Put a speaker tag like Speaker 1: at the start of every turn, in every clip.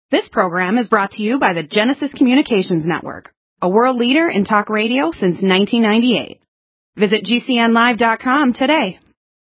Speaker 1: This program is brought to you by the Genesis Communications Network, a world leader in talk radio since 1998. Visit GCNlive.com today.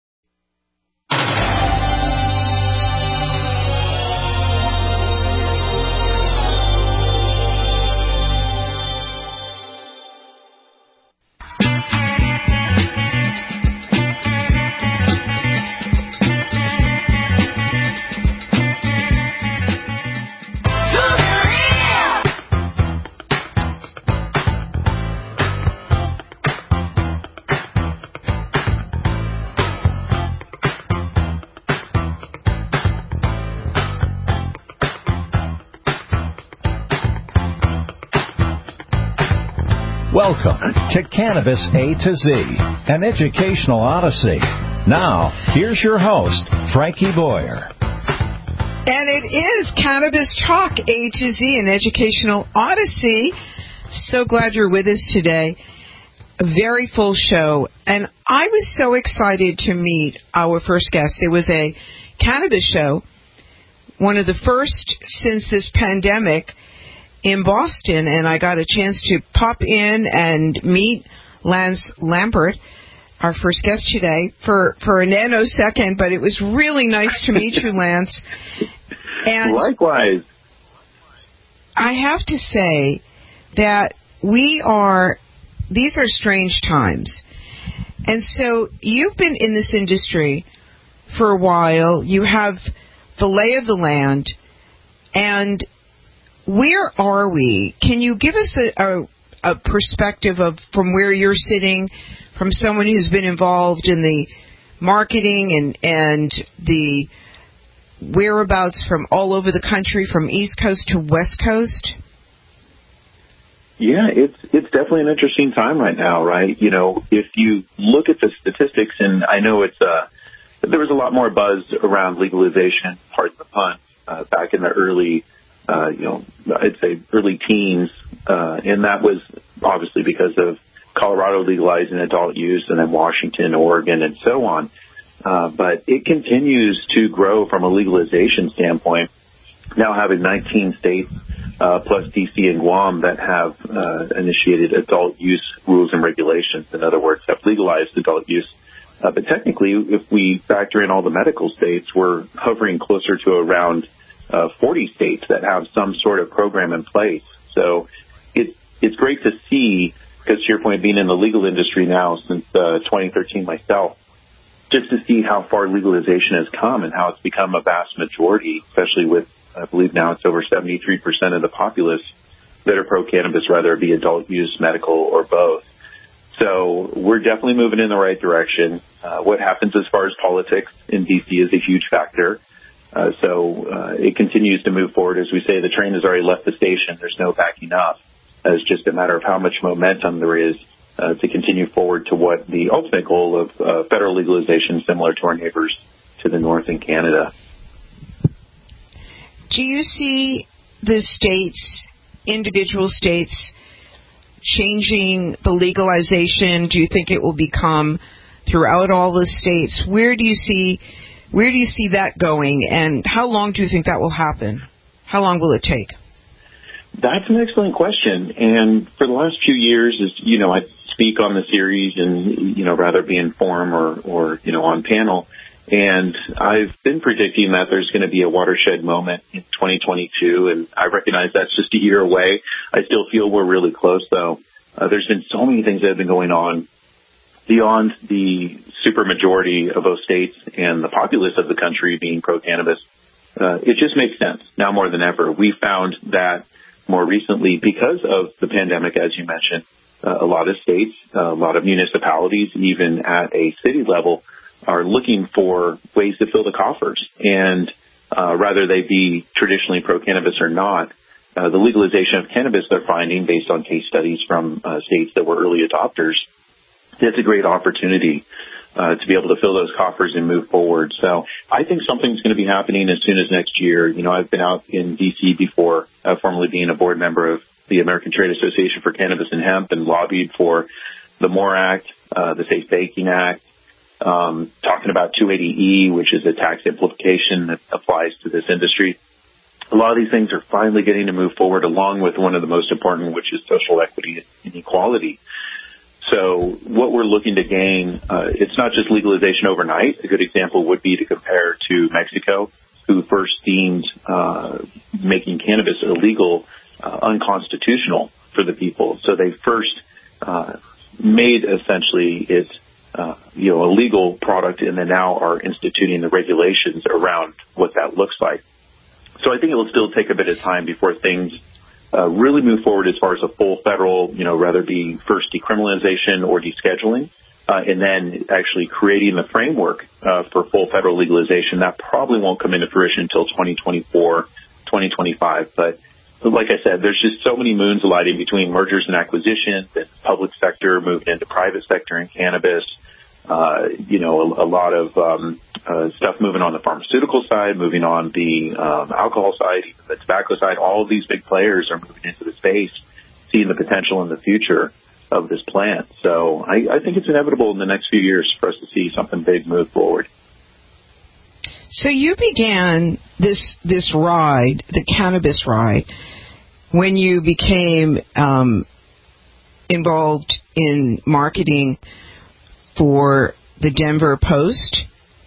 Speaker 2: Welcome to Cannabis A to Z, an educational odyssey. Now, here's your host, Frankie Boyer.
Speaker 3: And it is Cannabis Talk A to Z, an educational odyssey. So glad you're with us today. A very full show. And I was so excited to meet our first guest. There was a cannabis show, one of the first since this pandemic, in Boston, and I got a chance to pop in and meet Lance Lambert, our first guest today, for a nanosecond, but it was really nice to meet you, Lance. And
Speaker 4: likewise.
Speaker 3: I have to say that these are strange times. And so you've been in this industry for a while. You have the lay of the land, and where are we? Can you give us a perspective of from where you're sitting, from someone who's been involved in the marketing and the whereabouts from all over the country, from East Coast to West Coast?
Speaker 4: Yeah, it's definitely an interesting time right now, right? You know, if you look at the statistics, and I know there was a lot more buzz around legalization, pardon the pun, back in the early I'd say early teens, and that was obviously because of Colorado legalizing adult use and then Washington, Oregon, and so on. But it continues to grow from a legalization standpoint, now having 19 states plus D.C. and Guam that have initiated adult use rules and regulations. In other words, have legalized adult use. But technically, if we factor in all the medical states, we're hovering closer to around 40 states that have some sort of program in place. So it's great to see, because to your point, being in the legal industry now since 2013 myself, just to see how far legalization has come and how it's become a vast majority, especially with, I believe now it's over 73% of the populace that are pro-cannabis, whether it be adult use, medical, or both. So we're definitely moving in the right direction. What happens as far as politics in D.C. is a huge factor. So it continues to move forward. As we say, the train has already left the station. There's no backing up. It's just a matter of how much momentum there is to continue forward to what the ultimate goal of federal legalization, similar to our neighbors to the north in Canada.
Speaker 3: Do you see the states, individual states, changing the legalization? Do you think it will become throughout all the states? Where do you see that going, and how long do you think that will happen? How long will it take?
Speaker 4: That's an excellent question. And for the last few years, as you know, I speak on the series and, rather be in forum or on panel. And I've been predicting that there's going to be a watershed moment in 2022. And I recognize that's just a year away. I still feel we're really close, though. There's been so many things that have been going on beyond the supermajority of those states and the populace of the country being pro-cannabis. It just makes sense now more than ever. We found that more recently, because of the pandemic, as you mentioned, a lot of states, a lot of municipalities, even at a city level, are looking for ways to fill the coffers. And rather they be traditionally pro-cannabis or not, the legalization of cannabis they're finding, based on case studies from states that were early adopters, it's a great opportunity to be able to fill those coffers and move forward. So I think something's going to be happening as soon as next year. I've been out in D.C. before, formerly being a board member of the American Trade Association for Cannabis and Hemp, and lobbied for the MORE Act, the Safe Baking Act, talking about 280E, which is a tax simplification that applies to this industry. a lot of these things are finally getting to move forward, along with one of the most important, which is social equity and equality. So what we're looking to gain, it's not just legalization overnight. A good example would be to compare to Mexico, who first deemed making cannabis illegal unconstitutional for the people. So they first made essentially it a legal product, and then now are instituting the regulations around what that looks like. So I think it will still take a bit of time before things really move forward as far as a full federal, rather be first decriminalization or descheduling, and then actually creating the framework for full federal legalization. That probably won't come into fruition until 2024, 2025. But like I said, there's just so many moons aligning between mergers and acquisitions, and public sector moving into private sector in cannabis. A lot of stuff moving on the pharmaceutical side, moving on the alcohol side, the tobacco side. All of these big players are moving into the space, seeing the potential in the future of this plant. So I think it's inevitable in the next few years for us to see something big move forward.
Speaker 3: So you began this ride, the cannabis ride, when you became involved in marketing for the Denver Post?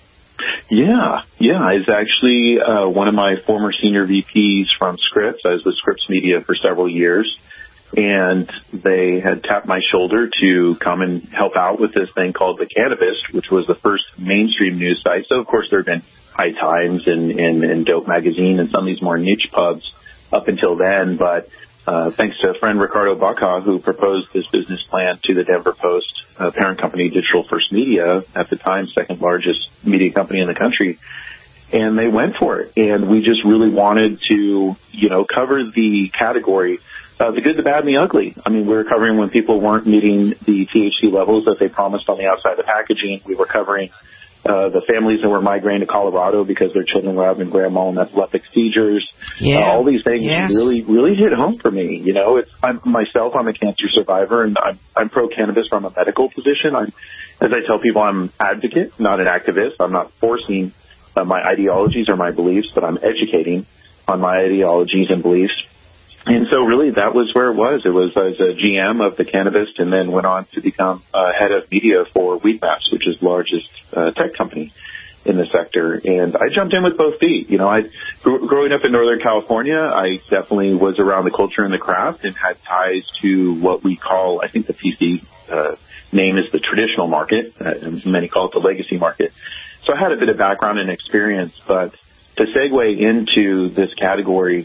Speaker 4: Yeah. It's actually one of my former senior VPs from Scripps. I was with Scripps Media for several years, and they had tapped my shoulder to come and help out with this thing called The Cannabist, which was the first mainstream news site. So, of course, there have been High Times and Dope Magazine and some of these more niche pubs up until then, but thanks to a friend, Ricardo Baca, who proposed this business plan to the Denver Post, parent company Digital First Media, at the time second largest media company in the country, and they went for it. And we just really wanted to, cover the category, the good, the bad, and the ugly. I mean, we were covering when people weren't meeting the THC levels that they promised on the outside of the packaging. We were covering the families that were migrating to Colorado because their children were having grand mal and epileptic seizures. All these things really hit home for me. I'm a cancer survivor, and I'm pro-cannabis from a medical position. As I tell people, I'm an advocate, not an activist. I'm not forcing my ideologies or my beliefs, but I'm educating on my ideologies and beliefs. And so really that was where it was. It was as a GM of the Cannabist, and then went on to become head of media for Weedmaps, which is the largest tech company in the sector. And I jumped in with both feet. Growing up in Northern California, I definitely was around the culture and the craft and had ties to what we call, I think the PC name is the traditional market, and many call it the legacy market. So I had a bit of background and experience, but to segue into this category,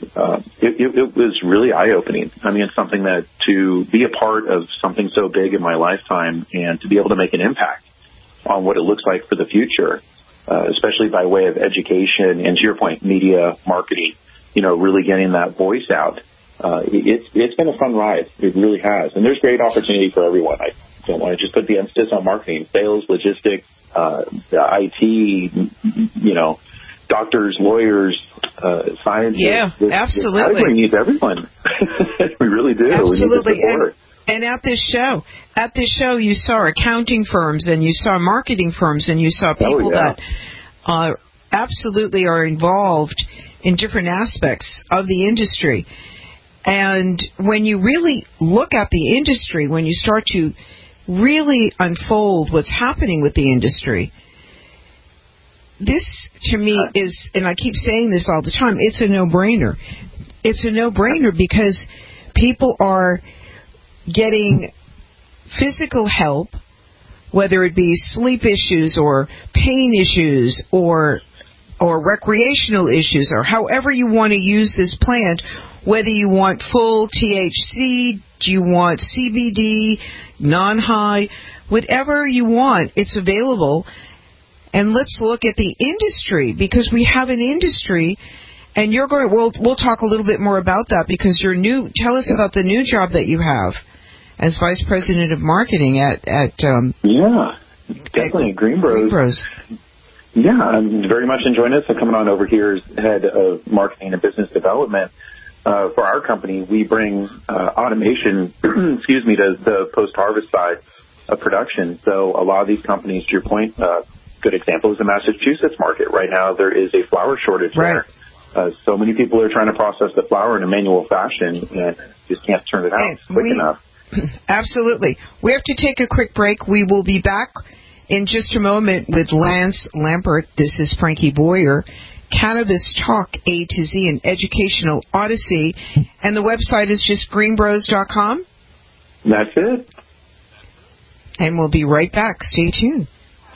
Speaker 4: it was really eye-opening. I mean, it's something that to be a part of something so big in my lifetime and to be able to make an impact on what it looks like for the future, especially by way of education and, to your point, media, marketing, really getting that voice out. It's been a fun ride. It really has. And there's great opportunity for everyone. I don't want to just put the emphasis on marketing, sales, logistics, the IT, doctors, lawyers, scientists.
Speaker 3: Yeah, absolutely.
Speaker 4: This category needs everyone. We really do.
Speaker 3: Absolutely.
Speaker 4: We need the support.
Speaker 3: And at this show, you saw accounting firms, and you saw marketing firms, and you saw people that absolutely are involved in different aspects of the industry. And when you really look at the industry, when you start to really unfold what's happening with the industry, this, to me, is, and I keep saying this all the time, it's a no-brainer. It's a no-brainer because people are getting physical help, whether it be sleep issues or pain issues or recreational issues, or however you want to use this plant, whether you want full THC, do you want CBD, non-high, whatever you want, it's available. And let's look at the industry, because we have an industry, and you're going. We'll talk a little bit more about that, because you're new. Tell us about the new job that you have as Vice President of Marketing at
Speaker 4: definitely Green Bros. Yeah, I'm very much enjoying it. So coming on over here as head of marketing and business development for our company, we bring automation, to the post-harvest side of production. So a lot of these companies, to your point, good example is the Massachusetts market. Right now there is a flower shortage there. So many people are trying to process the flour in a manual fashion and just can't turn it out quick enough.
Speaker 3: Absolutely. We have to take a quick break. We will be back in just a moment with Lance Lambert. This is Frankie Boyer. Cannabis Talk A to Z, an educational odyssey. And the website is just greenbros.com?
Speaker 4: That's it.
Speaker 3: And we'll be right back. Stay tuned.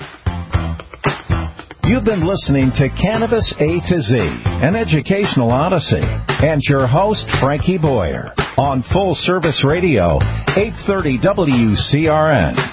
Speaker 2: You've been listening to Cannabis A to Z, an educational odyssey, and your host, Frankie Boyer, on Full Service Radio, 830 WCRN.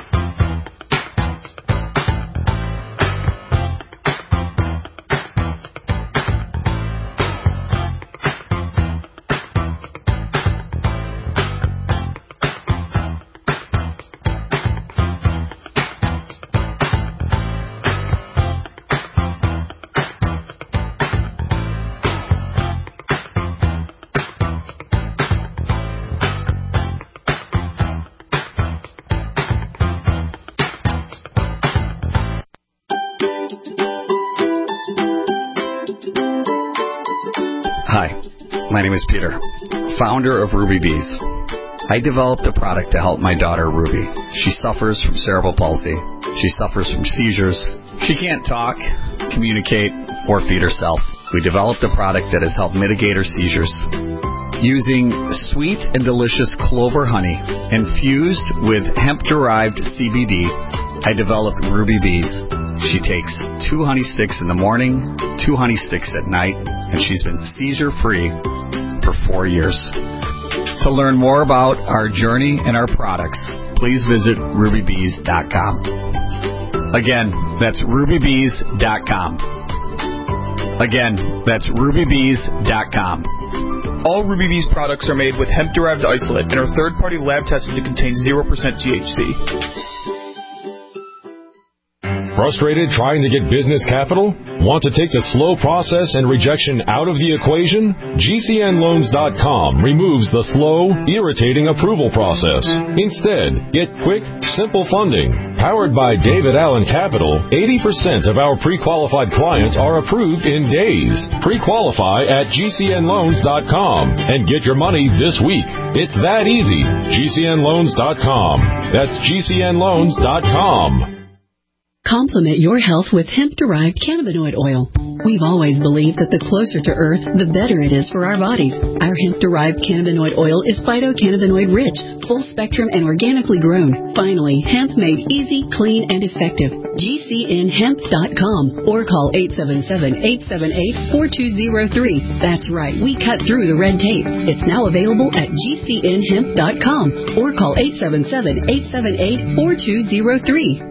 Speaker 5: My name is Peter, founder of Ruby Bees. I developed a product to help my daughter, Ruby. She suffers from cerebral palsy. She suffers from seizures. She can't talk, communicate, or feed herself. We developed a product that has helped mitigate her seizures. Using sweet and delicious clover honey infused with hemp-derived CBD, I developed Ruby Bees. She takes 2 honey sticks in the morning, 2 honey sticks at night, and she's been seizure-free for 4 years. To learn more about our journey and our products, please visit rubybees.com. Again, that's rubybees.com. Again, that's rubybees.com.
Speaker 6: All Ruby Bees products are made with hemp-derived isolate and are third-party lab tested to contain 0% THC.
Speaker 7: Frustrated trying to get business capital? Want to take the slow process and rejection out of the equation? GCNloans.com removes the slow, irritating approval process. Instead, get quick, simple funding. Powered by David Allen Capital, 80% of our pre-qualified clients are approved in days. Pre-qualify at GCNloans.com and get your money this week. It's that easy. GCNloans.com. That's GCNloans.com.
Speaker 8: Complement your health with hemp-derived cannabinoid oil. We've always believed that the closer to Earth, the better it is for our bodies. Our hemp-derived cannabinoid oil is phytocannabinoid-rich, full-spectrum, and organically grown. Finally, hemp made easy, clean, and effective. GCNhemp.com or call 877-878-4203. That's right, we cut through the red tape. It's now available at GCNhemp.com or call 877-878-4203.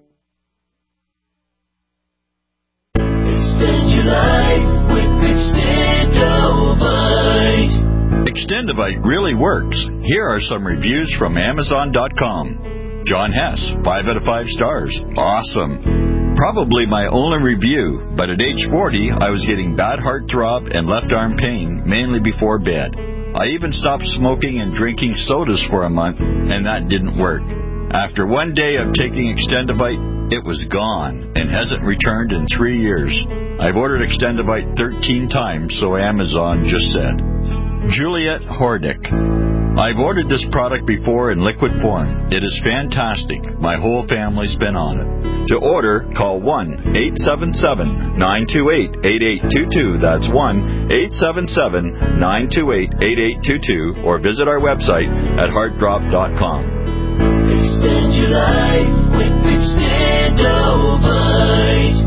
Speaker 9: Extend your life with Extendovite.
Speaker 10: Extendovite really works. Here are some reviews from Amazon.com. John Hess, 5 out of 5 stars. Awesome. Probably my only review, but at age 40, I was getting bad heart throb and left arm pain, mainly before bed. I even stopped smoking and drinking sodas for a month, and that didn't work. After one day of taking Extendovite, it was gone and hasn't returned in 3 years. I've ordered Extendovite 13 times, so Amazon just said. Juliet Hordick. I've ordered this product before in liquid form. It is fantastic. My whole family's been on it. To order, call 1-877-928-8822. That's 1-877-928-8822. Or visit our website at heartdrop.com.
Speaker 9: Extend your life with Extendovite.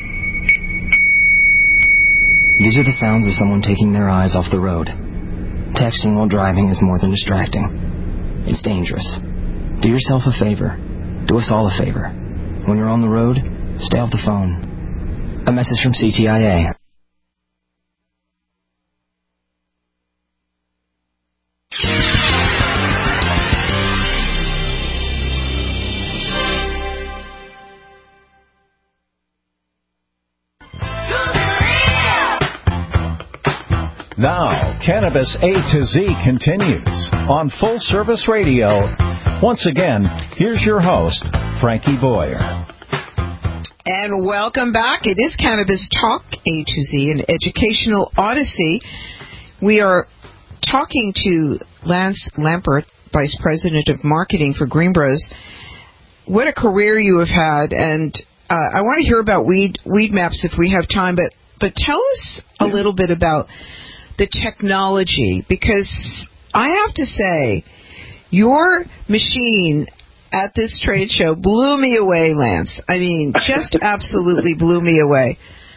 Speaker 11: These are the sounds of someone taking their eyes off the road. Texting while driving is more than distracting. It's dangerous. Do yourself a favor. Do us all a favor. When you're on the road, stay off the phone. A message from CTIA.
Speaker 2: Now, Cannabis A to Z continues on Full Service Radio. Once again, here's your host, Frankie Boyer.
Speaker 3: And welcome back. It is Cannabis Talk A to Z, an educational odyssey. We are talking to Lance Lampert, Vice President of Marketing for Green Bros. What a career you have had, and I want to hear about Weed Maps if we have time, but tell us a little bit about the technology, because I have to say, your machine at this trade show blew me away, Lance. I mean, just absolutely blew me away.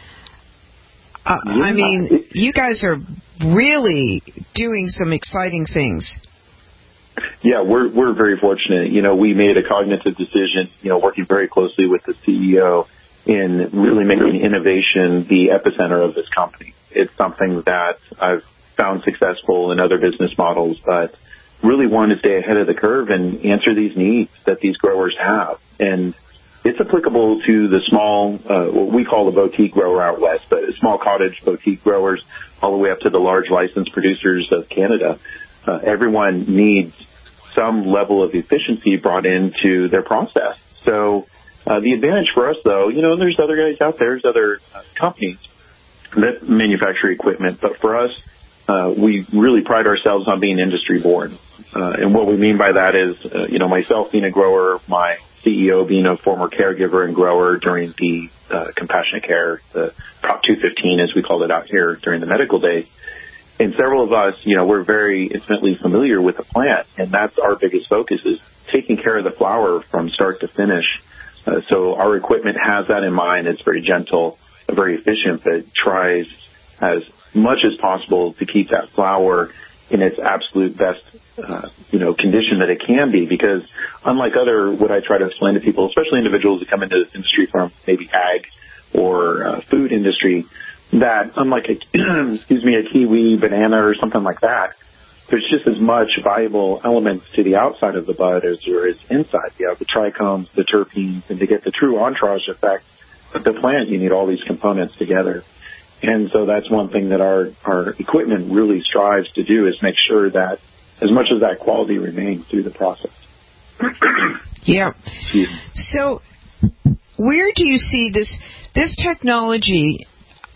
Speaker 3: I mean, you guys are really doing some exciting things.
Speaker 4: Yeah, we're very fortunate. You know, we made a cognitive decision, you know, working very closely with the CEO in really making innovation the epicenter of this company. It's something that I've found successful in other business models, but really want to stay ahead of the curve and answer these needs that these growers have. And it's applicable to the small, what we call the boutique grower out west, but small cottage boutique growers all the way up to the large licensed producers of Canada. Everyone needs some level of efficiency brought into their process. So the advantage for us, though, you know, there's other guys out there, there's other companies that manufacture equipment, but for us, we really pride ourselves on being industry born. And what we mean by that is, you know, myself being a grower, my CEO being a former caregiver and grower during the compassionate care, the Prop 215, as we called it out here during the medical days. And several of us, you know, we're very intimately familiar with the plant, and that's our biggest focus is taking care of the flower from start to finish. So our equipment has that in mind. It's very gentle, very efficient, but tries as much as possible to keep that flower in its absolute best, condition that it can be. Because unlike what I try to explain to people, especially individuals who come into this industry from maybe ag or food industry, that unlike a kiwi, banana, or something like that, there's just as much valuable elements to the outside of the bud as there is inside. You have the trichomes, the terpenes, and to get the true entourage effect of the plant, you need all these components together. And so that's one thing that our equipment really strives to do, is make sure that as much of that quality remains through the process.
Speaker 3: Yeah. So where do you see this technology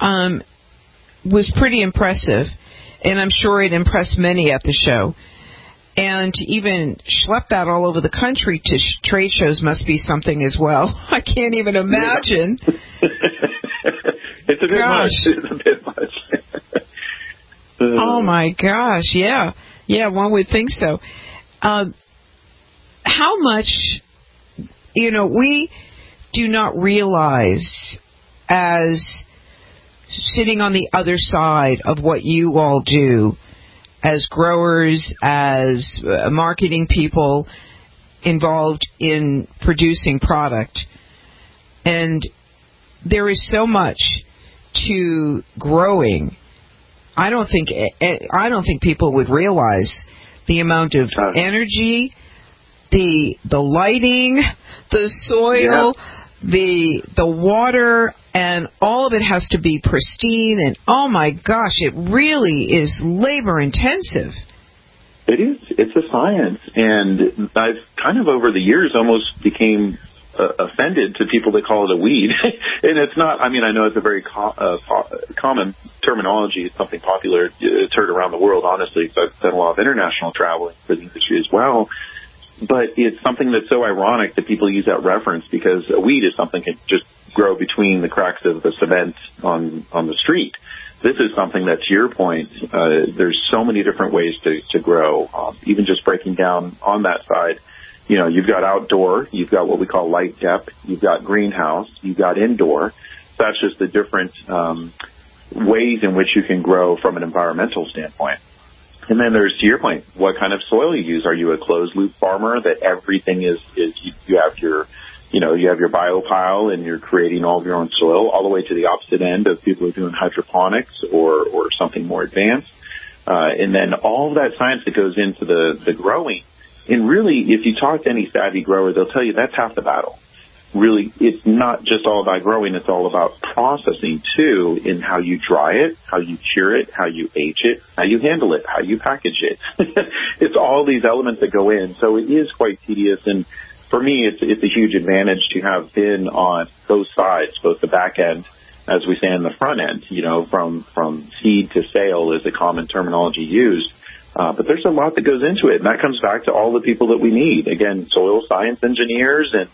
Speaker 3: was pretty impressive, and I'm sure it impressed many at the show. And to even schlep that all over the country to trade shows must be something as well. I can't even imagine.
Speaker 4: It's a bit much. It's a bit much.
Speaker 3: Oh, my gosh. Yeah. Yeah, one would think so. How much, we do not realize as sitting on the other side of what you all do as growers, as marketing people involved in producing product. And there is so much to growing. I don't think people would realize the amount of energy, the lighting, the soil, the water, and all of it has to be pristine. And oh my gosh, it really is labor intensive.
Speaker 4: It is. It's a science, and I've kind of over the years almost became offended to people that call it a weed. And it's not. I mean, I know it's a very common terminology. It's something popular. It's heard around the world, honestly, because I've done a lot of international traveling for the industry as well. But it's something that's so ironic that people use that reference, because a weed is something that can just grow between the cracks of the cement on the street. This is something that, to your point, there's so many different ways to grow. Even just breaking down on that side, you've got outdoor, you've got what we call light depth, you've got greenhouse, you've got indoor. That's just the different ways in which you can grow from an environmental standpoint. And then there's, to your point, what kind of soil you use. Are you a closed loop farmer that everything is you have your, you have your biopile and you're creating all of your own soil, all the way to the opposite end of people who are doing hydroponics or something more advanced. And then all of that science that goes into the growing. And really, if you talk to any savvy grower, they'll tell you that's half the battle. Really, it's not just all about growing, it's all about processing too, in how you dry it, how you cure it, how you age it, how you handle it, how you package it. It's all these elements that go in. So it is quite tedious, and for me, it's a huge advantage to have been on both sides, both the back end, as we say, and the front end, from seed to sale is a common terminology used. But there's a lot that goes into it, and that comes back to all the people that we need. Again, soil science engineers and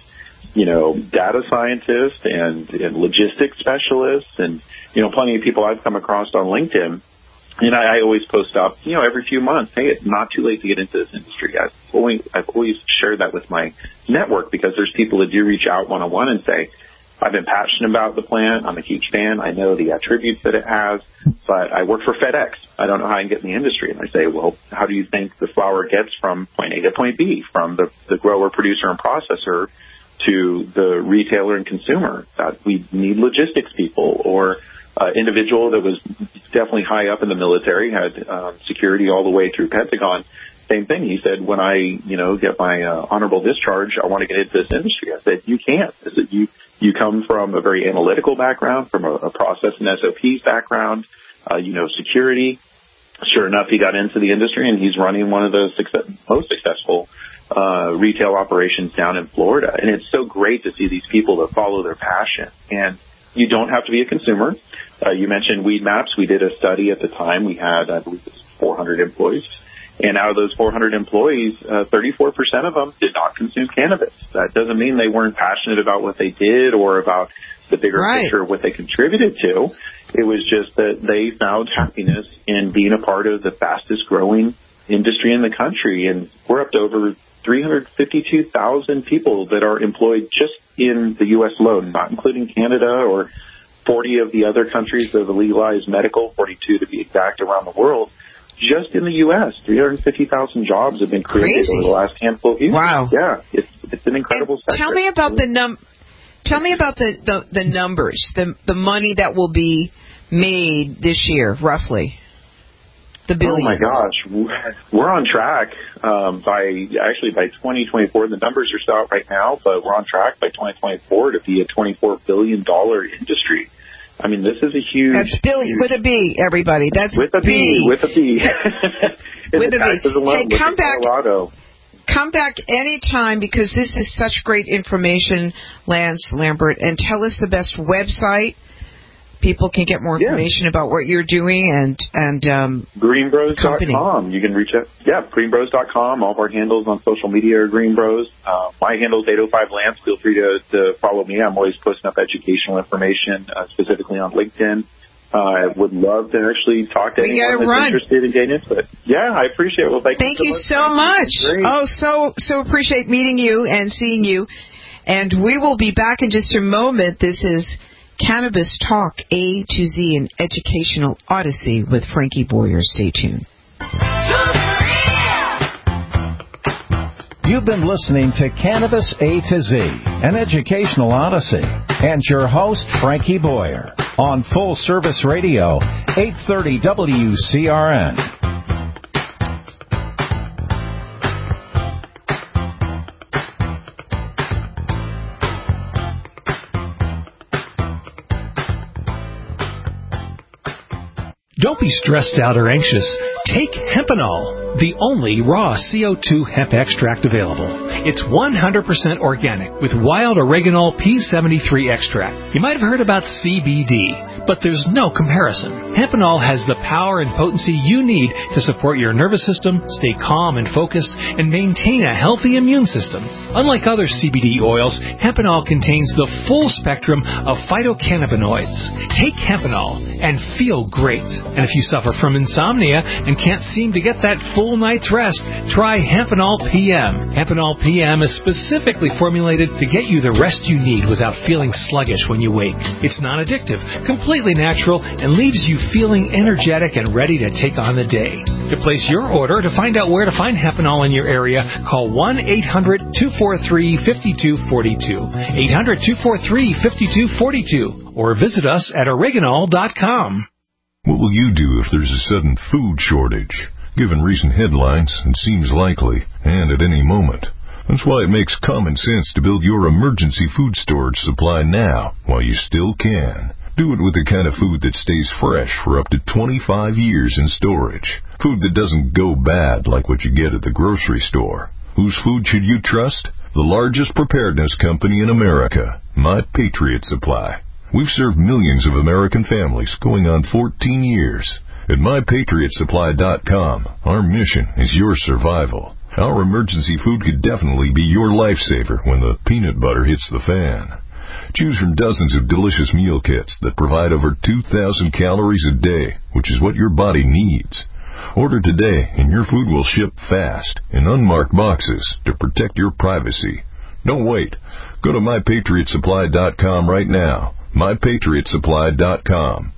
Speaker 4: data scientists and logistics specialists and, plenty of people I've come across on LinkedIn. And I always post up, every few months, hey, it's not too late to get into this industry. I've always shared that with my network, because there's people that do reach out one-on-one and say, I've been passionate about the plant. I'm a huge fan. I know the attributes that it has, but I work for FedEx. I don't know how I can get in the industry. And I say, well, how do you think the flower gets from point A to point B, from the grower, producer, and processor to the retailer and consumer? That we need logistics people, or individual that was definitely high up in the military, had security all the way through Pentagon. Same thing. He said, when I, get my honorable discharge, I want to get into this industry. I said, you can't. I said, you come from a very analytical background, from a process and SOPs background, security. Sure enough, he got into the industry, and he's running one of the most successful retail operations down in Florida. And it's so great to see these people that follow their passion. And you don't have to be a consumer. You mentioned Weed Maps. We did a study at the time. We had, I believe, 400 employees. And out of those 400 employees, 34% of them did not consume cannabis. That doesn't mean they weren't passionate about what they did or about the bigger picture of what they contributed to. It was just that they found happiness in being a part of the fastest growing industry in the country. And we're up to over 352,000 people that are employed just in the U.S. alone, not including Canada or 40 of the other countries that have legalized medical, 42 to be exact, around the world. Just in the U.S., 350,000 jobs have been created over the last handful of years. Wow! Yeah, it's an incredible sector.
Speaker 3: Tell me about the numbers, the money that will be made this year, roughly. The billions.
Speaker 4: Oh my gosh, we're on track. By 2024, the numbers are still out right now, but we're on track by 2024 to be a $24 billion industry. I mean, this is a huge...
Speaker 3: That's billion, with a B, everybody. That's
Speaker 4: with a B. With a B.
Speaker 3: With a B. Hey, come back.
Speaker 4: Colorado.
Speaker 3: Come back anytime, because this is such great information, Lance Lambert. And tell us the best website. People can get more information about what you're doing and
Speaker 4: greenbros.com. You can reach out. Yeah, greenbros.com. All of our handles on social media are greenbros. My handle is 805Lance. Feel free to follow me. I'm always posting up educational information, specifically on LinkedIn. I would love to actually talk to anyone that's interested in getting into it. Yeah, I appreciate it. Well,
Speaker 3: thank you so much. Oh, so appreciate meeting you and seeing you. And we will be back in just a moment. This is Cannabis Talk A to Z, an educational odyssey with Frankie Boyer. Stay tuned.
Speaker 2: You've been listening to Cannabis A to Z, an educational odyssey, and your host, Frankie Boyer, on Full Service Radio, 830 WCRN.
Speaker 12: Don't be stressed out or anxious. Take Hempanol, the only raw CO2 hemp extract available. It's 100% organic with wild oregano P73 extract. You might have heard about CBD, but there's no comparison. Hempanol has the power and potency you need to support your nervous system, stay calm and focused, and maintain a healthy immune system. Unlike other CBD oils, Hempanol contains the full spectrum of phytocannabinoids. Take Hempanol and feel great. And if you suffer from insomnia and can't seem to get that full night's rest, try Hempanol PM. Hempanol PM is specifically formulated to get you the rest you need without feeling sluggish when you wake. It's non-addictive, completely completely natural, and leaves you feeling energetic and ready to take on the day. To place your order, to find out where to find Hempanol in your area, call 1-800-243-5242, 800-243-5242, or visit us at Oregonol.com.
Speaker 13: What will you do if there's a sudden food shortage? Given recent headlines, it seems likely, and at any moment. That's why it makes common sense to build your emergency food storage supply now, while you still can. Do it with the kind of food that stays fresh for up to 25 years in storage. Food that doesn't go bad like what you get at the grocery store. Whose food should you trust? The largest preparedness company in America, My Patriot Supply. We've served millions of American families going on 14 years. At MyPatriotSupply.com, our mission is your survival. Our emergency food could definitely be your lifesaver when the peanut butter hits the fan. Choose from dozens of delicious meal kits that provide over 2,000 calories a day, which is what your body needs. Order today and your food will ship fast in unmarked boxes to protect your privacy. Don't wait. Go to MyPatriotSupply.com right now. MyPatriotSupply.com.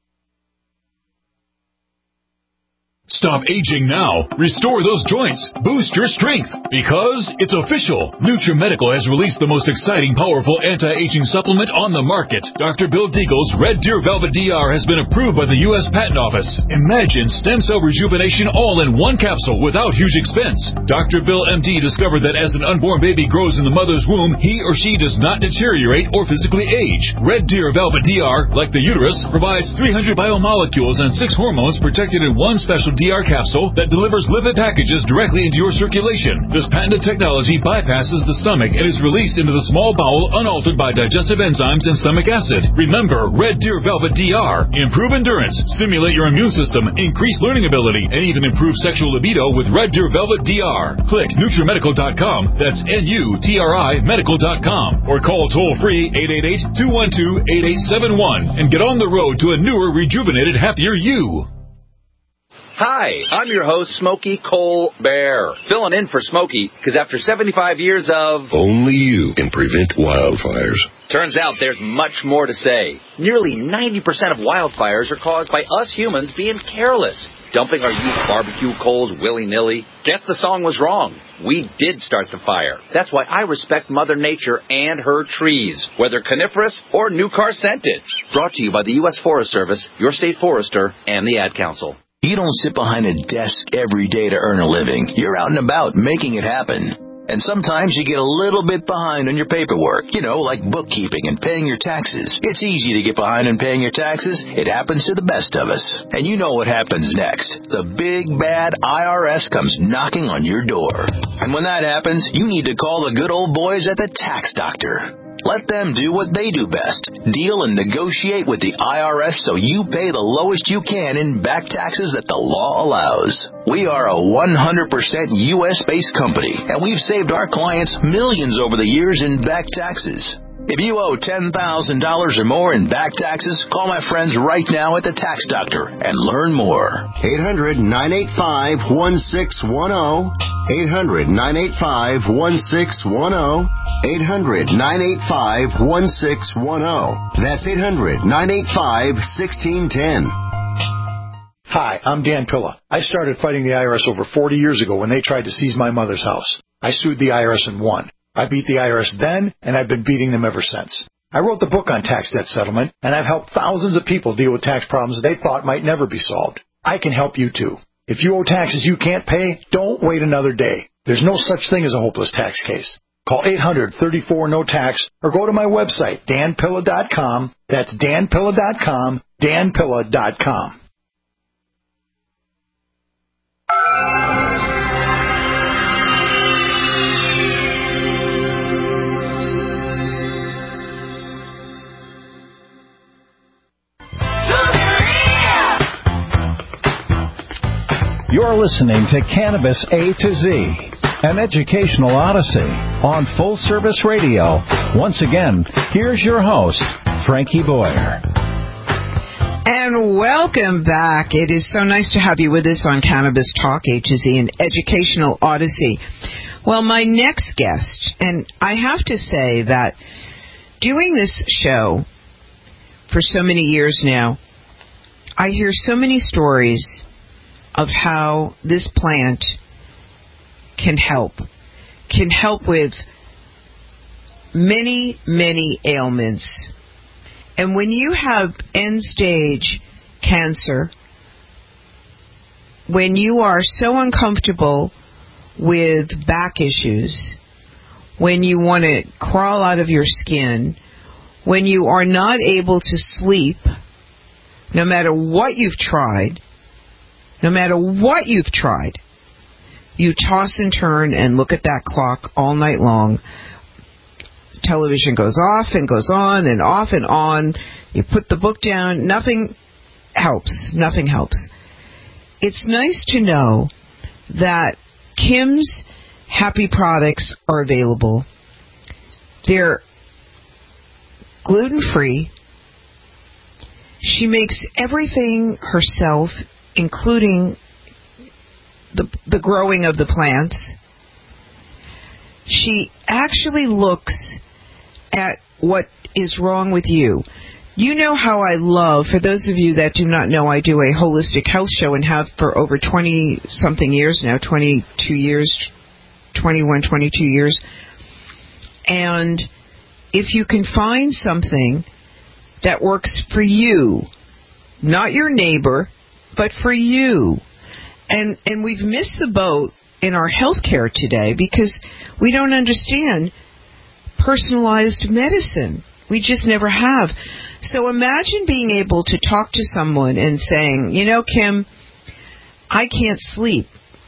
Speaker 7: Stop aging now. Restore those joints. Boost your strength. Because it's official. NutriMedical has released the most exciting, powerful anti-aging supplement on the market. Dr. Bill Deagle's Red Deer Velvet DR has been approved by the U.S. Patent Office. Imagine stem cell rejuvenation all in one capsule without huge expense. Dr. Bill MD discovered that as an unborn baby grows in the mother's womb, he or she does not deteriorate or physically age. Red Deer Velvet DR, like the uterus, provides 300 biomolecules and 6 hormones protected in one special DR capsule that delivers lipid packages directly into your circulation. This patented technology bypasses the stomach and is released into the small bowel unaltered by digestive enzymes and stomach acid. Remember, Red Deer Velvet DR. Improve endurance, stimulate your immune system, increase learning ability, and even improve sexual libido with Red Deer Velvet DR. Click NutriMedical.com, that's NUTRI Medical.com, or call toll-free 888-212-8871 and get on the road to a newer, rejuvenated, happier you.
Speaker 14: Hi, I'm your host, Smokey Colbert, filling in for Smokey, because after 75 years of...
Speaker 15: Only you can prevent wildfires.
Speaker 14: Turns out there's much more to say. Nearly 90% of wildfires are caused by us humans being careless, dumping our used barbecue coals willy-nilly. Guess the song was wrong. We did start the fire. That's why I respect Mother Nature and her trees, whether coniferous or new car scented. Brought to you by the U.S. Forest Service, your state forester, and the Ad Council.
Speaker 16: You don't sit behind a desk every day to earn a living. You're out and about making it happen. And sometimes you get a little bit behind on your paperwork, like bookkeeping and paying your taxes. It's easy to get behind on paying your taxes. It happens to the best of us. And you know what happens next. The big, bad IRS comes knocking on your door. And when that happens, you need to call the good old boys at the Tax Doctor. Let them do what they do best. Deal and negotiate with the IRS so you pay the lowest you can in back taxes that the law allows. We are a 100% U.S.-based company, and we've saved our clients millions over the years in back taxes. If you owe $10,000 or more in back taxes, call my friends right now at the Tax Doctor and learn more.
Speaker 17: 800-985-1610. 800-985-1610. 800-985-1610. That's 800-985-1610.
Speaker 18: Hi, I'm Dan Pilla. I started fighting the IRS over 40 years ago when they tried to seize my mother's house. I sued the IRS and won. I beat the IRS then, and I've been beating them ever since. I wrote the book on tax debt settlement, and I've helped thousands of people deal with tax problems they thought might never be solved. I can help you too. If you owe taxes you can't pay, don't wait another day. There's no such thing as a hopeless tax case. Call 800-34-NO-TAX or go to my website, danpilla.com. That's danpilla.com, danpilla.com.
Speaker 2: You're listening to Cannabis A to Z, an educational odyssey on Full Service Radio. Once again, here's your host, Frankie Boyer.
Speaker 3: And welcome back. It is so nice to have you with us on Cannabis Talk A to Z, an educational odyssey. Well, my next guest, and I have to say that doing this show for so many years now, I hear so many stories of how this plant can help with many, many ailments. And when you have end-stage cancer, when you are so uncomfortable with back issues, when you want to crawl out of your skin, when you are not able to sleep, no matter what you've tried, you toss and turn and look at that clock all night long. Television goes off and goes on and off and on. You put the book down. Nothing helps. It's nice to know that Kim's Happy products are available. They're gluten-free. She makes everything herself, including the growing of the plants. She actually looks at what is wrong with you. You know how I love, for those of you that do not know, I do a holistic health show and have for over 20-something years now, 22 years, 21, 22 years. And if you can find something that works for you, not your neighbor, but for you. And we've missed the boat in our healthcare today because we don't understand personalized medicine. We just never have. So imagine being able to talk to someone and saying, you know, Kim, I can't sleep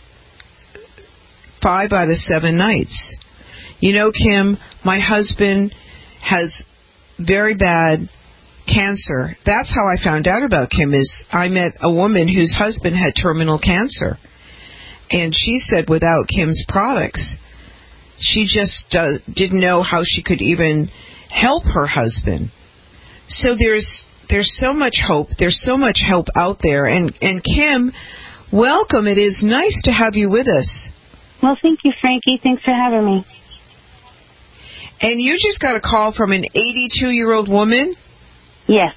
Speaker 3: 5 out of 7 nights. You know, Kim, my husband has very bad cancer. That's how I found out about Kim, is I met a woman whose husband had terminal cancer. And she said without Kim's products, she just didn't know how she could even help her husband. So there's so much hope. There's so much help out there. And Kim, welcome. It is nice to have you with us.
Speaker 19: Well, thank you, Frankie. Thanks for having me.
Speaker 3: And you just got a call from an 82-year-old woman?
Speaker 19: Yes.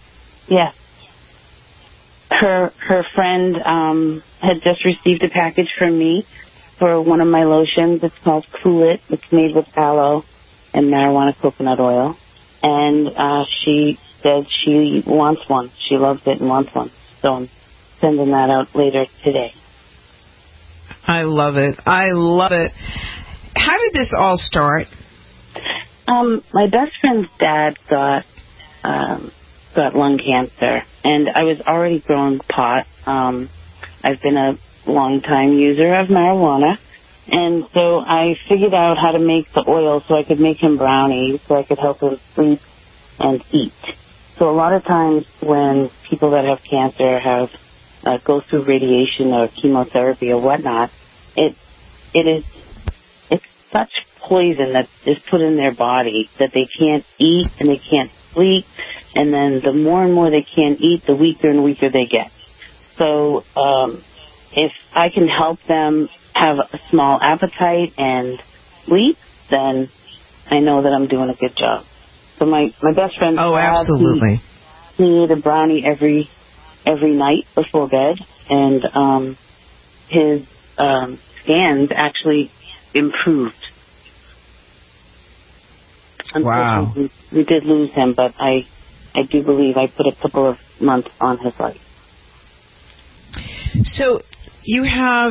Speaker 19: Her friend had just received a package from me for one of my lotions. It's called Cool It. It's made with aloe and marijuana coconut oil. And she said she wants one. She loves it and wants one. So I'm sending that out later today.
Speaker 3: I love it. How did this all start?
Speaker 19: My best friend's dad got lung cancer, and I was already growing pot. I've been a long-time user of marijuana, and so I figured out how to make the oil so I could make him brownies, so I could help him sleep and eat. So a lot of times when people that have cancer have go through radiation or chemotherapy or whatnot, it's such poison that is put in their body that they can't eat and they can't sleep, and then the more and more they can't eat, the weaker and weaker they get. So if I can help them have a small appetite and sleep, then I know that I'm doing a good job. So my best friend,
Speaker 3: absolutely,
Speaker 19: he ate a brownie every night before bed, and his scans actually improved.
Speaker 3: Wow.
Speaker 19: We did lose him, but I do believe I put a couple of months on his life.
Speaker 3: So you have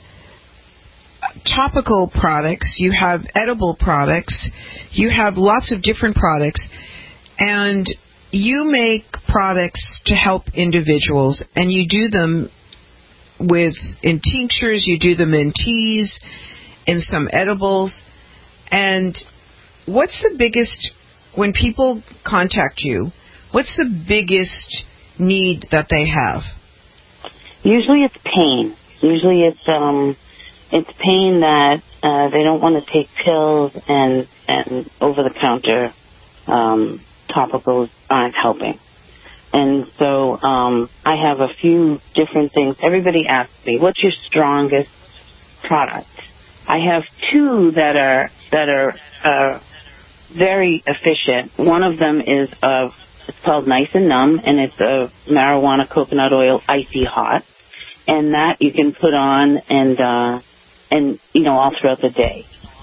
Speaker 3: topical products, you have edible products, you have lots of different products, and you make products to help individuals, and you do them in tinctures, you do them in teas, in some edibles. And what's the biggest, when people contact you, what's the biggest need that they have?
Speaker 19: Usually it's pain. Usually it's pain that they don't want to take pills, and over-the-counter topicals aren't helping. And so I have a few different things. Everybody asks me, what's your strongest product? I have 2 that are very efficient. One of them is of It's called Nice and Numb, and it's a marijuana coconut oil icy hot. And that you can put on and you know, all throughout the day.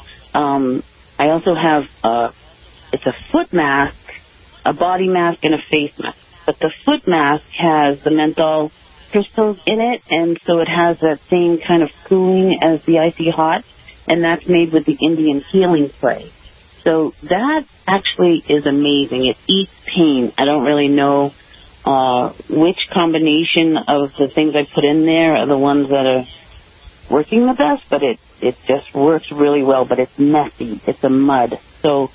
Speaker 19: I also have it's a foot mask, a body mask, and a face mask. But the foot mask has the menthol crystals in it, and so it has that same kind of cooling as the icy hot, and that's made with the Indian healing clay. So that actually is amazing. It eats pain. I don't really know which combination of the things I put in there are the ones that are working the best, but it just works really well, but it's messy. It's a mud. So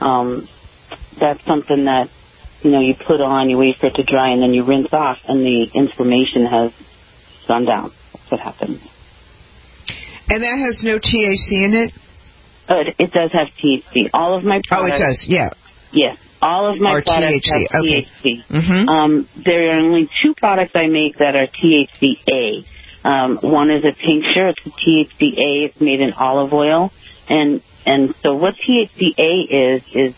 Speaker 19: that's something that, you know, you put on, you wait for it to dry, and then you rinse off, and the inflammation has gone down. That's what happens.
Speaker 3: And that has no THC in it?
Speaker 19: It does have THC. All of my products...
Speaker 3: Oh, it does, yeah.
Speaker 19: Yes. All of my products
Speaker 3: THC.
Speaker 19: have
Speaker 3: Okay.
Speaker 19: THC.
Speaker 3: Mm-hmm.
Speaker 19: There are only 2 products I make that are THCA. One is a tincture. It's a THCA. It's made in olive oil. And so what THCA is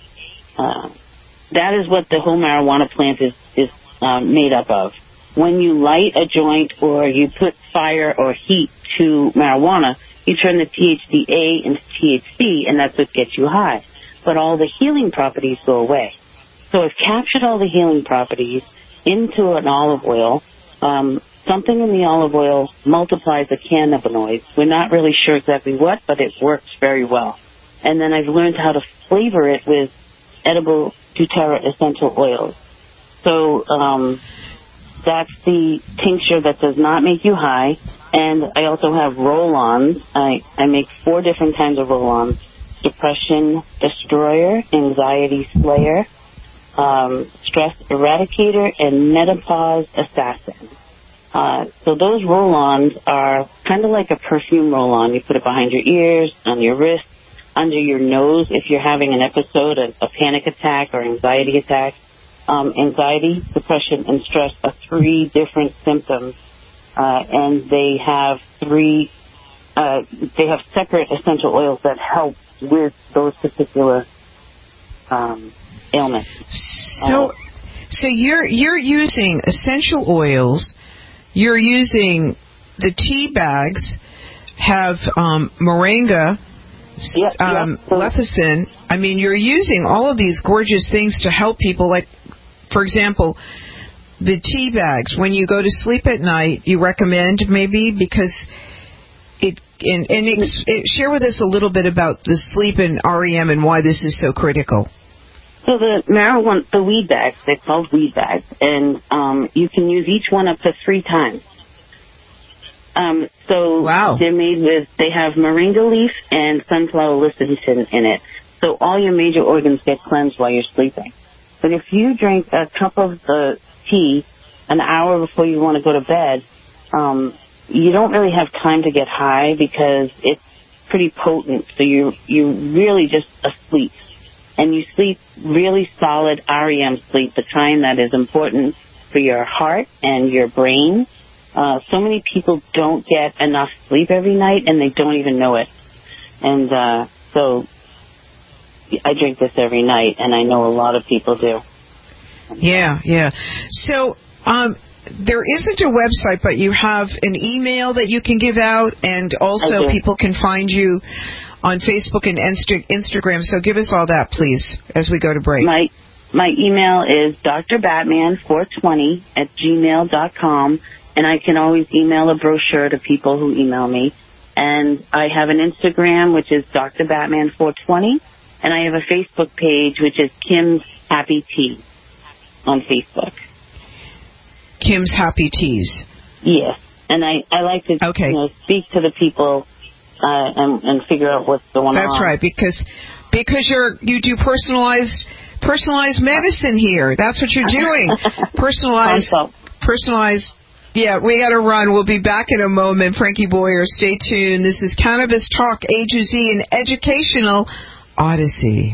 Speaker 19: that is what the whole marijuana plant is made up of. When you light a joint or you put fire or heat to marijuana, you turn the THCA into THC, and that's what gets you high. But all the healing properties go away. So I've captured all the healing properties into an olive oil. Something in the olive oil multiplies the cannabinoids. We're not really sure exactly what, but it works very well. And then I've learned how to flavor it with edible doTERRA essential oils. So that's the tincture that does not make you high. And I also have roll-ons. I make 4 different kinds of roll-ons. Depression Destroyer, Anxiety Slayer, Stress Eradicator, and Menopause Assassin. So those roll-ons are kind of like a perfume roll-on. You put it behind your ears, on your wrist, under your nose if you're having an episode, a panic attack or anxiety attack. Anxiety, depression, and stress are 3 different symptoms, and they have separate essential oils that help with those particular ailments.
Speaker 3: So you're using essential oils. You're using the tea bags, have moringa, lecithin. I mean, you're using all of these gorgeous things to help people. Like, for example, the tea bags. When you go to sleep at night, you recommend maybe because share with us a little bit about the sleep and REM and why this is so critical.
Speaker 19: So the weed bags, they're called weed bags, and you can use each one up to 3 times.
Speaker 3: Wow.
Speaker 19: They have moringa leaf and sunflower lecithin in it. So all your major organs get cleansed while you're sleeping. But if you drink a cup of the tea an hour before you want to go to bed, you don't really have time to get high because it's pretty potent. So you're really just asleep. And you sleep really solid REM sleep, the kind that is important for your heart and your brain. So many people don't get enough sleep every night, and they don't even know it. And so I drink this every night, and I know a lot of people do.
Speaker 3: Yeah. So there isn't a website, but you have an email that you can give out, and also people can find you on Facebook and Instagram. So give us all that, please, as we go to break.
Speaker 19: My email is drbatman420@gmail.com, and I can always email a brochure to people who email me. And I have an Instagram, which is drbatman420, and I have a Facebook page, which is Kim's Happy Tea on Facebook.
Speaker 3: Kim's Happy Teas.
Speaker 19: Yes, and I like to speak to the people and figure out what's going on.
Speaker 3: That's right, because you do personalized medicine here. That's what you're doing. Personalized. Yeah, we got to run. We'll be back in a moment. Frankie Boyer, stay tuned. This is Cannabis Talk A to Z, an educational odyssey.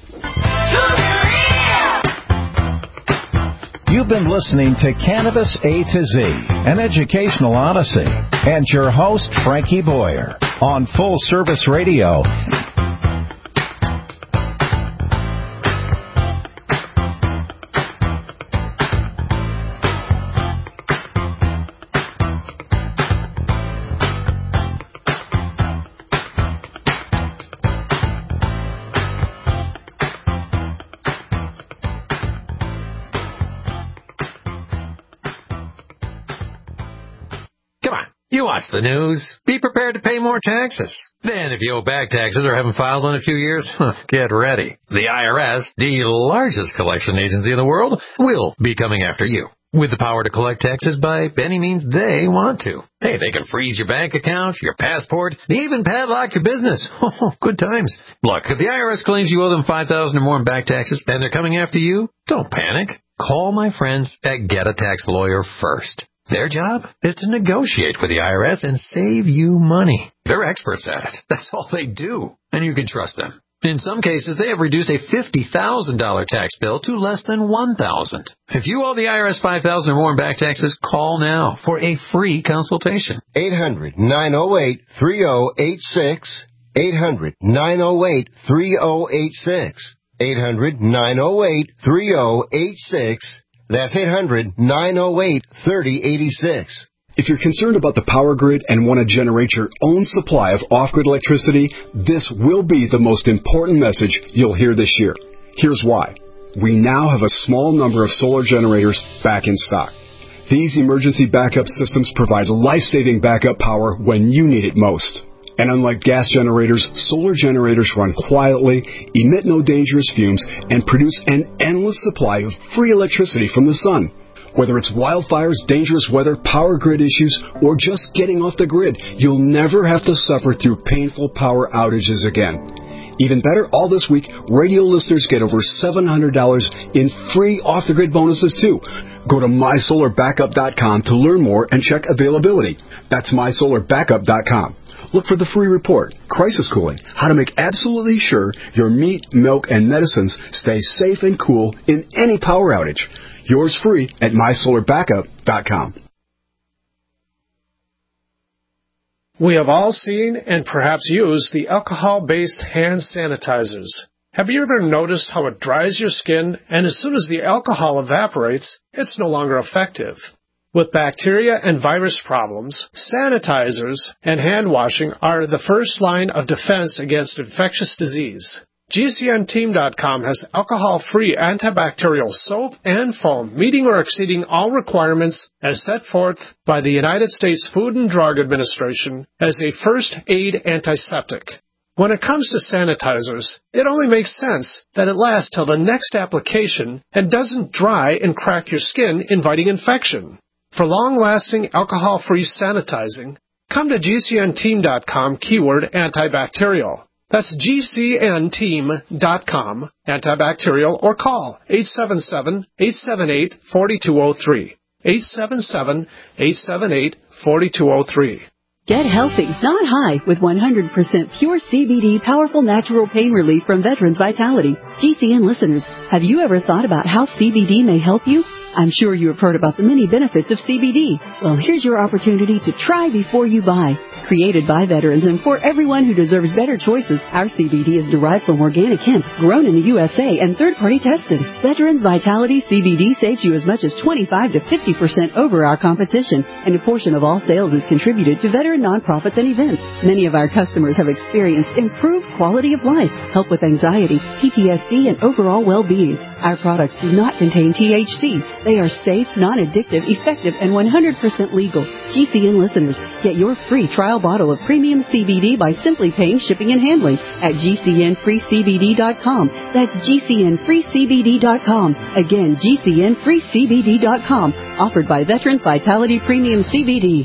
Speaker 2: You've been listening to Cannabis A to Z, an educational odyssey, and your host, Frankie Boyer, on Full Service Radio.
Speaker 20: You watch the news. Be prepared to pay more taxes. Then if you owe back taxes or haven't filed in a few years, get ready. The IRS, the largest collection agency in the world, will be coming after you, with the power to collect taxes by any means they want to. Hey, they can freeze your bank account, your passport, even padlock your business. Good times. Look, if the IRS claims you owe them $5,000 or more in back taxes and they're coming after you, don't panic. Call my friends at Get a Tax Lawyer first. Their job is to negotiate with the IRS and save you money. They're experts at it. That's all they do, and you can trust them. In some cases, they have reduced a $50,000 tax bill to less than $1,000. If you owe the IRS $5,000 or more in back taxes, call now for a free consultation.
Speaker 21: 800-908-3086. 800-908-3086. 800-908-3086. That's 800-908-3086.
Speaker 22: If you're concerned about the power grid and want to generate your own supply of off-grid electricity, this will be the most important message you'll hear this year. Here's why. We now have a small number of solar generators back in stock. These emergency backup systems provide life-saving backup power when you need it most. And unlike gas generators, solar generators run quietly, emit no dangerous fumes, and produce an endless supply of free electricity from the sun. Whether it's wildfires, dangerous weather, power grid issues, or just getting off the grid, you'll never have to suffer through painful power outages again. Even better, all this week, radio listeners get over $700 in free off-the-grid bonuses, too. Go to mysolarbackup.com to learn more and check availability. That's mysolarbackup.com. Look for the free report, Crisis Cooling, how to make absolutely sure your meat, milk, and medicines stay safe and cool in any power outage. Yours free at mysolarbackup.com.
Speaker 23: We have all seen and perhaps used the alcohol-based hand sanitizers. Have you ever noticed how it dries your skin, and as soon as the alcohol evaporates, it's no longer effective? With bacteria and virus problems, sanitizers and hand washing are the first line of defense against infectious disease. GCNteam.com has alcohol-free antibacterial soap and foam, meeting or exceeding all requirements as set forth by the United States Food and Drug Administration as a first aid antiseptic. When it comes to sanitizers, it only makes sense that it lasts till the next application and doesn't dry and crack your skin, inviting infection. For long-lasting alcohol-free sanitizing, come to GCNteam.com keyword antibacterial. That's GCNteam.com, antibacterial, or call 877-878-4203. 877-878-4203.
Speaker 8: Get healthy, not high, with 100% pure CBD powerful natural pain relief from Veterans Vitality. GCN listeners, have you ever thought about how CBD may help you? I'm sure you have heard about the many benefits of CBD. Well, here's your opportunity to try before you buy. Created by veterans and for everyone who deserves better choices, our CBD is derived from organic hemp, grown in the USA, and third-party tested. Veterans Vitality CBD saves you as much as 25 to 50% over our competition, and a portion of all sales is contributed to veteran nonprofits and events. Many of our customers have experienced improved quality of life, help with anxiety, PTSD, and overall well-being. Our products do not contain THC. They are safe, non-addictive, effective, and 100% legal. GCN listeners, get your free trial bottle of premium CBD by simply paying shipping and handling at GCNFreeCBD.com. That's GCNFreeCBD.com. Again, GCNFreeCBD.com. Offered by Veterans Vitality Premium CBD.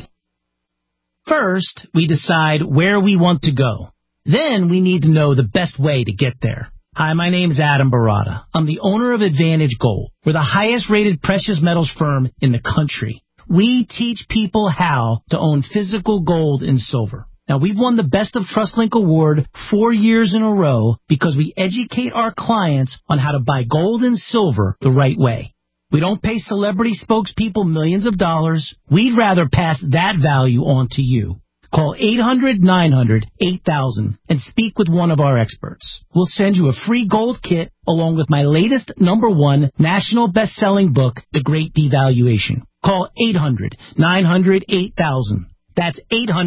Speaker 24: First, we decide where we want to go. Then we need to know the best way to get there. Hi, my name's Adam Barada. I'm the owner of Advantage Gold. We're the highest-rated precious metals firm in the country. We teach people how to own physical gold and silver. Now, we've won the Best of TrustLink Award 4 years in a row because we educate our clients on how to buy gold and silver the right way. We don't pay celebrity spokespeople millions of dollars. We'd rather pass that value on to you. Call 800-900-8000 and speak with one of our experts. We'll send you a free gold kit along with my latest #1 national best-selling book, The Great Devaluation. Call 800-900-8000. That's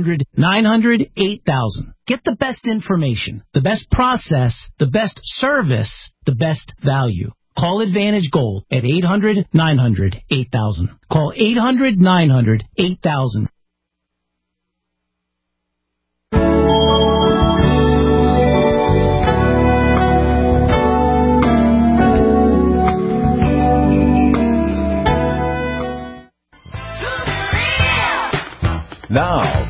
Speaker 24: 800-900-8000. Get the best information, the best process, the best service, the best value. Call Advantage Gold at 800-900-8000. Call 800-900-8000.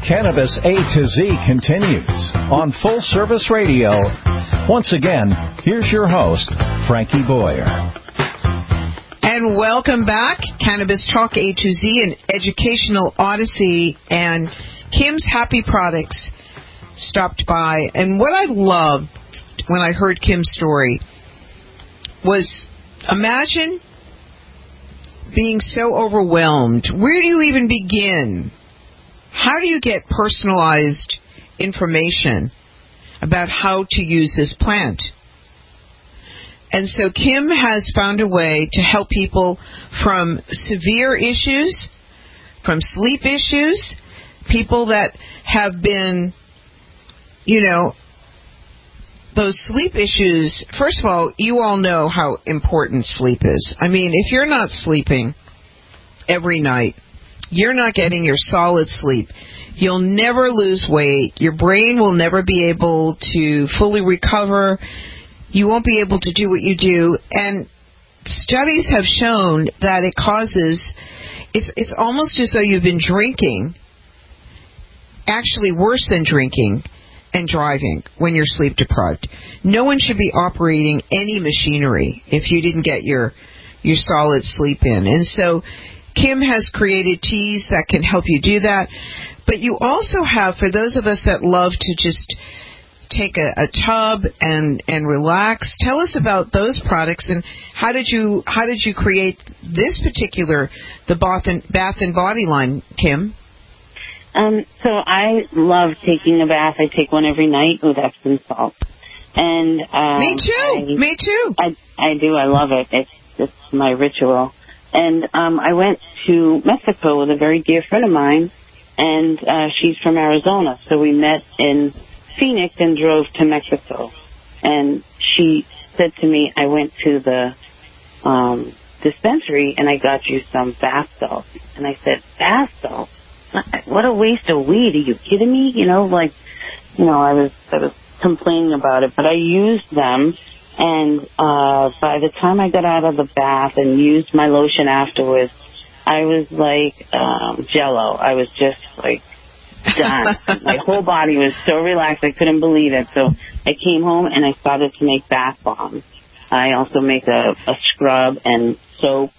Speaker 2: Cannabis A to Z continues on Full Service Radio. Once again, here's your host, Frankie Boyer.
Speaker 3: And welcome back. Cannabis Talk A to Z, an educational odyssey. And Kim's Happy Products stopped by. And what I loved when I heard Kim's story was, imagine being so overwhelmed. Where do you even begin? How do you get personalized information about how to use this plant? And so Kim has found a way to help people from severe issues, from sleep issues, people that have been, those sleep issues. First of all, you all know how important sleep is. I mean, if you're not sleeping every night, you're not getting your solid sleep. You'll never lose weight. Your brain will never be able to fully recover. You won't be able to do what you do. And studies have shown that it causes, it's almost as though you've been drinking, actually worse than drinking and driving when you're sleep deprived. No one should be operating any machinery if you didn't get your solid sleep in. And so Kim has created teas that can help you do that. But you also have, for those of us that love to just take a tub and relax, tell us about those products and how did you create this particular, the Bath and Body line, Kim?
Speaker 19: So I love taking a bath. I take one every night with Epsom salt. And
Speaker 3: Me too.
Speaker 19: I do. I love it. It's my ritual. And I went to Mexico with a very dear friend of mine, and she's from Arizona. So we met in Phoenix and drove to Mexico. And she said to me, I went to the dispensary and I got you some bath salts. And I said, bath salts? What a waste of weed. Are you kidding me? I was complaining about it, but I used them. And by the time I got out of the bath and used my lotion afterwards, I was like Jell-O. I was just like done. My whole body was so relaxed, I couldn't believe it. So I came home and I started to make bath bombs. I also make a scrub and soap,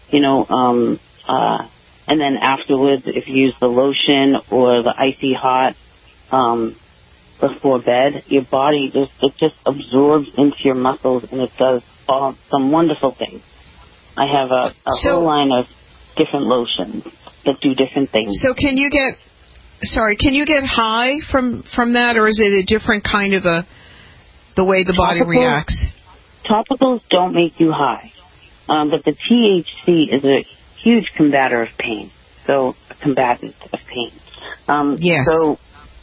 Speaker 19: and then afterwards, if you use the lotion or the icy hot before bed, your body just absorbs into your muscles, and it does some wonderful things. I have a whole line of different lotions that do different things.
Speaker 3: So can you get high from that, or is it a different kind of the way the body reacts?
Speaker 19: Topicals don't make you high, but the THC is a huge combatant of pain.
Speaker 3: Yes.
Speaker 19: So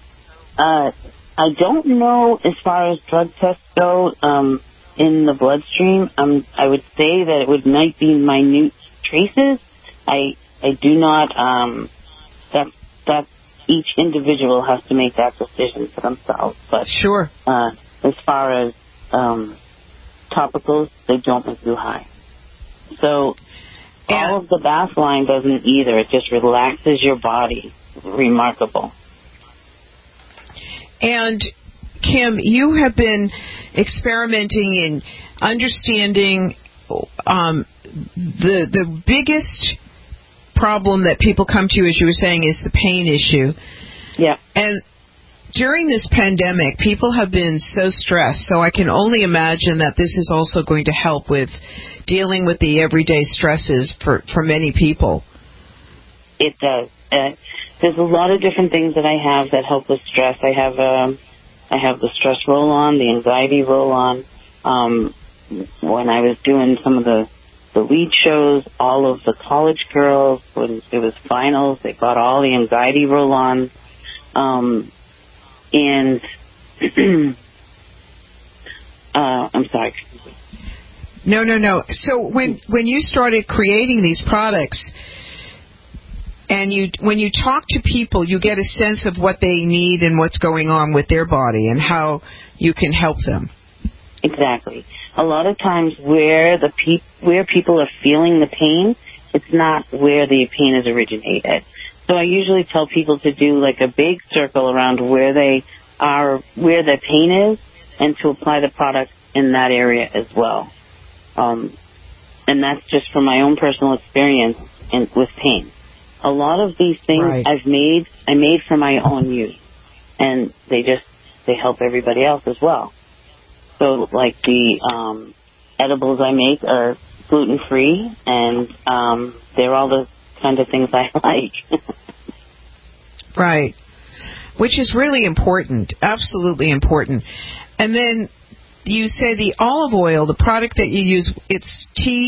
Speaker 19: I don't know as far as drug tests go in the bloodstream. I would say that it might be minute traces. I do not. That each individual has to make that decision for themselves. But
Speaker 3: sure.
Speaker 19: As far as topicals, they don't make you high. So all of the bath line doesn't either. It just relaxes your body. Remarkable.
Speaker 3: And Kim, you have been experimenting in understanding the biggest problem that people come to, as you were saying, is the pain issue.
Speaker 19: Yeah.
Speaker 3: And during this pandemic, people have been so stressed, so I can only imagine that this is also going to help with dealing with the everyday stresses for many people.
Speaker 19: It does. There's a lot of different things that I have that help with stress. I have the stress roll-on, the anxiety roll-on. When I was doing some of the lead shows, all of the college girls, when it was finals, they got all the anxiety roll-on. And I'm sorry.
Speaker 3: No. So when you started creating these products, and when you talk to people, you get a sense of what they need and what's going on with their body and how you can help them.
Speaker 19: Exactly. A lot of times where people are feeling the pain, it's not where the pain is originated. So I usually tell people to do like a big circle around where they are, where their pain is, and to apply the product in that area as well. And that's just from my own personal experience with pain. A lot of these things I made for my own use, and they help everybody else as well. So like the edibles I make are gluten-free, and they're all the kind of things I like.
Speaker 3: Right. Which is really important, absolutely important. And then you say the olive oil, the product that you use, it's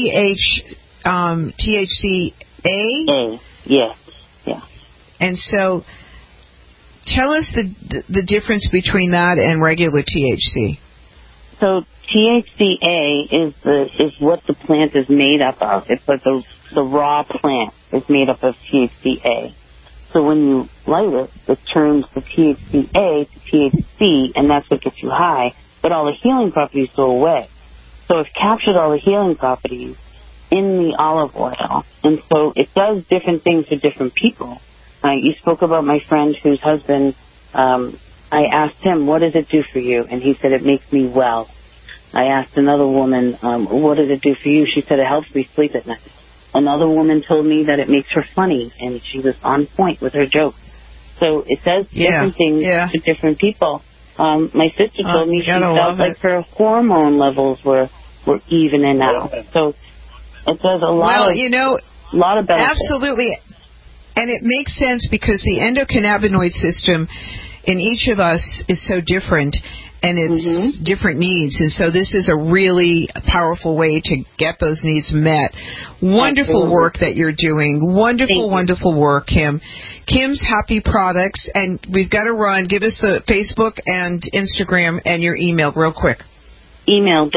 Speaker 3: THCA?
Speaker 19: Yes. Yeah.
Speaker 3: And so tell us the difference between that and regular THC.
Speaker 19: So THCA is what the plant is made up of. It's like the raw plant is made up of THCA. So when you light it, it turns the THCA to THC, and that's what gets you high. But all the healing properties go away. So it's captured all the healing properties in the olive oil. And so it does different things to different people. You spoke about my friend whose husband, I asked him, what does it do for you? And he said, it makes me well. I asked another woman, what does it do for you? She said, it helps me sleep at night. Another woman told me that it makes her funny, and she was on point with her jokes. So it does different things to different people. My sister told me she felt like her hormone levels were evening out. So it does a lot of benefits.
Speaker 3: Absolutely. And it makes sense because the endocannabinoid system in each of us is so different, and it's different needs. And so this is a really powerful way to get those needs met. Wonderful work that you're doing. Wonderful work, Kim. Kim's Happy Products. And we've got to run. Give us the Facebook and Instagram and your email real quick.
Speaker 19: Email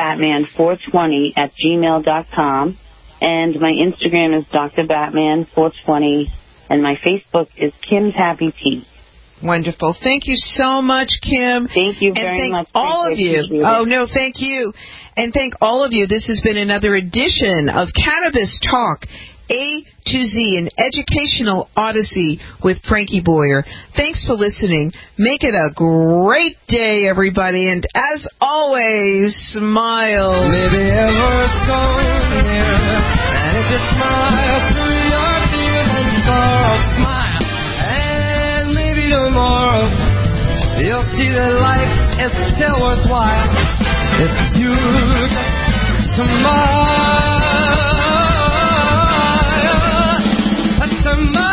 Speaker 19: drbatman420@gmail.com. And my Instagram is drbatman420. And my Facebook is Kim's Happy Tea.
Speaker 3: Wonderful. Thank you so much, Kim.
Speaker 19: Thank you very much.
Speaker 3: All of you. Oh, no, thank you. And thank all of you. This has been another edition of Cannabis Talk, A to Z, an educational odyssey with Frankie Boyer. Thanks for listening. Make it a great day, everybody. And as always, smile.
Speaker 1: Maybe ever so near, and if you smile through your tears and sorrow, smile. Tomorrow, you'll see that life is still worthwhile if you just smile.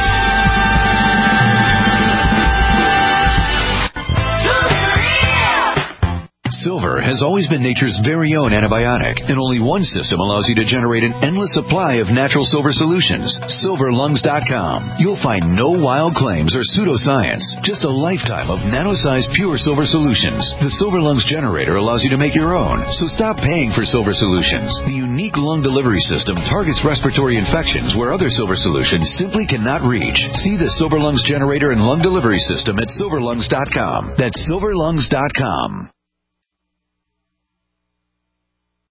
Speaker 5: Silver has always been nature's very own antibiotic, and only one system allows you to generate an endless supply of natural silver solutions. SilverLungs.com. You'll find no wild claims or pseudoscience, just a lifetime of nano-sized pure silver solutions. The Silver Lungs generator allows you to make your own, so stop paying for silver solutions. The unique lung delivery system targets respiratory infections where other silver solutions simply cannot reach. See the Silver Lungs generator and lung delivery system at SilverLungs.com. That's SilverLungs.com.